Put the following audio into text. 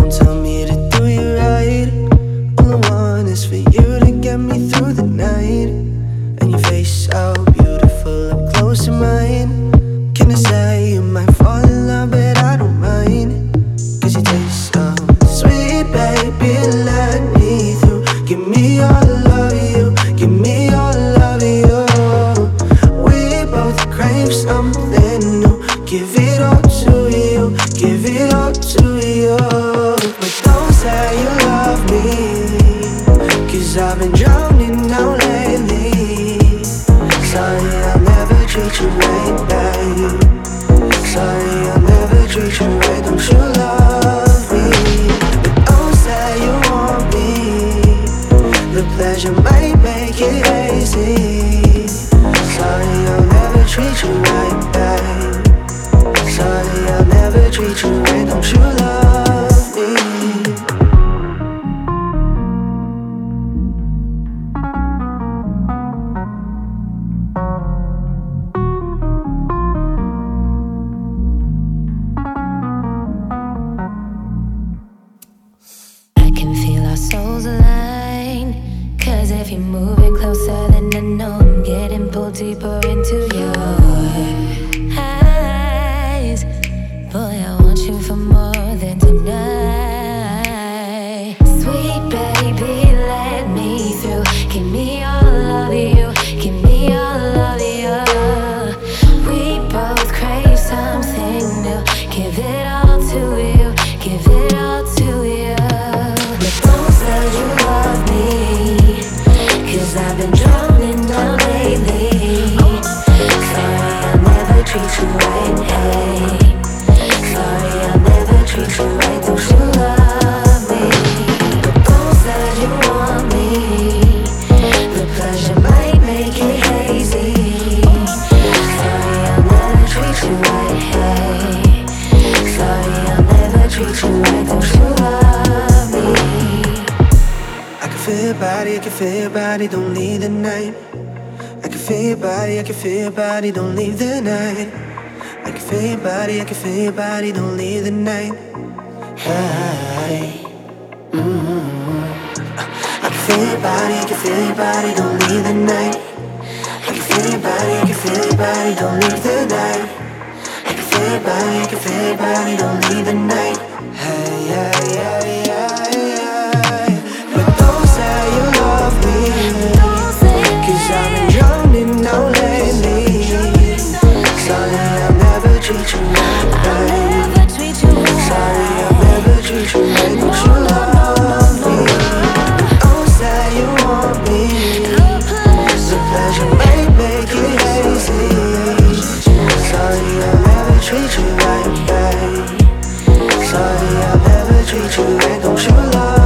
Don't tell me to do you right. All I want is for you to get me through the night. And your face so beautiful up close to mine. Can I say you might fall in love, but I don't mind. Cause you taste so sweet, baby, let me through. Give me all of you, give me all of you. We both crave something new. Give it all to you, give it all to you. But don't say you love me, cause I've been drowning now lately. Sorry, I'll never treat you right, babe. Sorry, I'll never treat you right, don't you love me? But don't say you want me, the pleasure might make it hazy. Sorry, I'll never treat you right, babe. Sorry, I'll never treat you right, don't you love me? I can feel our souls align, cause if you're moving closer, then I know I'm getting pulled deeper into your eyes. Boy, I want you for more than tonight. Sweet baby, let me through. Give me all of you, give me all of you. We both crave something new. Give it all to you, give it all to you. But don't say you love me, cause I've been drowning now lately. Sorry, I'll never treat you right, hey. Sorry, I'll never treat you right, don't you love me? But don't say you want me, the pleasure might make it hazy. Sorry, I'll never treat you right, hey. Sorry, I'll never treat you right, don't you love me? I can feel your body, I can feel your body, don't leave the night. I can feel your body, I can feel your body, don't leave the night. I can feel your body, I can feel your body, don't leave the night. Hey. I can feel your body, I can feel your body, don't leave the night. I can feel your body, I can feel your body, don't leave the night. I can feel your body, I can feel your body, don't leave the night. Hey, hey, hey, hey, hey. But don't say you love me, cause I've been drowning now lately. Sorry, I'll never treat you right, babe. Sorry, I'll never treat you right, don't you love me? Don't say you want me, the pleasure may make it hazy. Sorry, I'll never treat you right, babe. Sorry, I'll never treat you right, don't you love me?